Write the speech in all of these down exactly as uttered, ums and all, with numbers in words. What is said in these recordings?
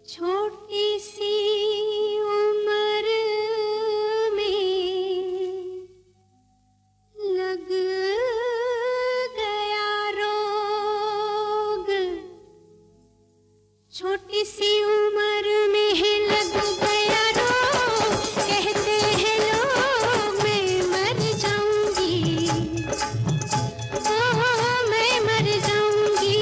छोटी सी उम्र में लग गया रोग, छोटी सी उम्र में लग गया रोग, कहते हैं लोग मैं मर जाऊंगी, ओह मैं मर जाऊंगी।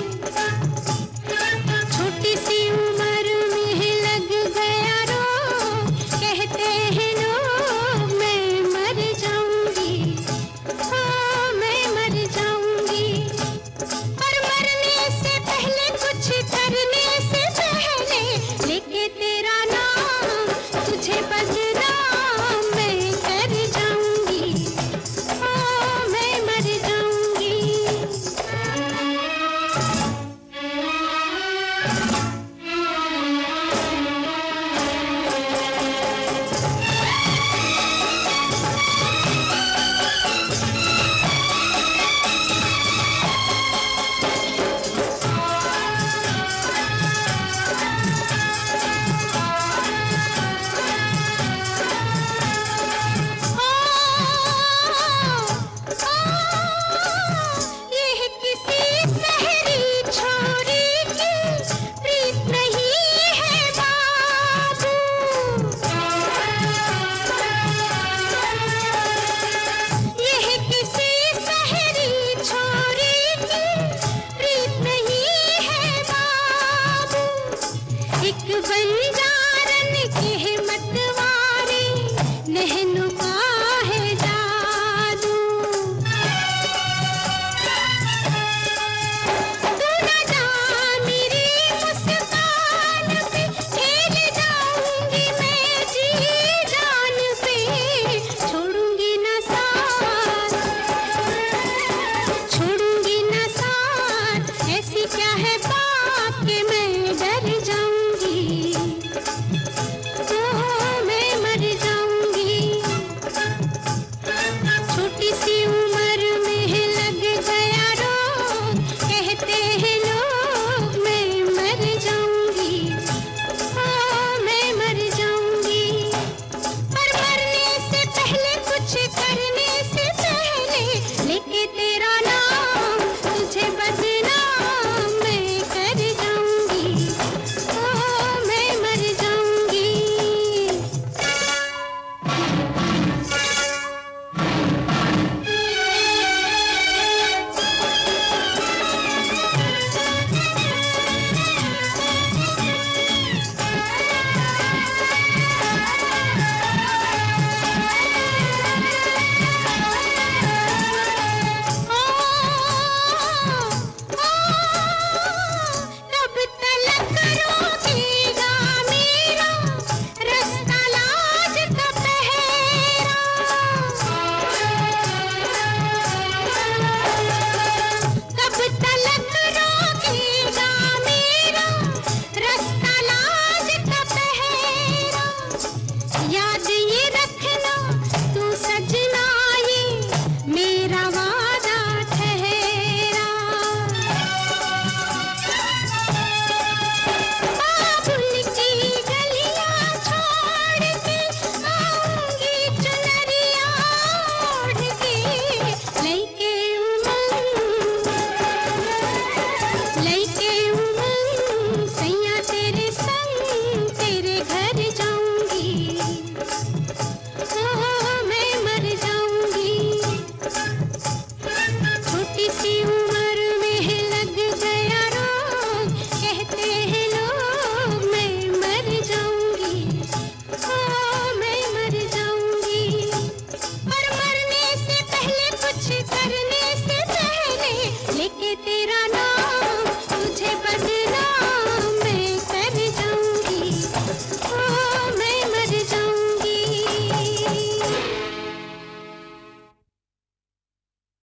छोटी सी उम्र में लग गया रोग, कहते हैं लोग मैं मर जाऊंगी, ओह मैं मर जाऊंगी। पर मरने से पहले कुछ करने से पहले लेके तेरा नाम तुझे बदनाम मैं कर जाऊंगी, ओह मैं मर जाऊंगी। यह किसी शहरी छोरी की प्रीत नहीं है बाबू, यह किसी शहरी छोरी की प्रीत नहीं है बाबू। एक बंजारन के मतवारे नहनों का है जादू, तू न जान मेरी मुस्कान पे खेल जाऊंगी मैं जी जान पे, छोड़ूंगी न साथ, छोड़ूंगी न साथ, ऐसी क्या है बात कि मैं डर जाऊं।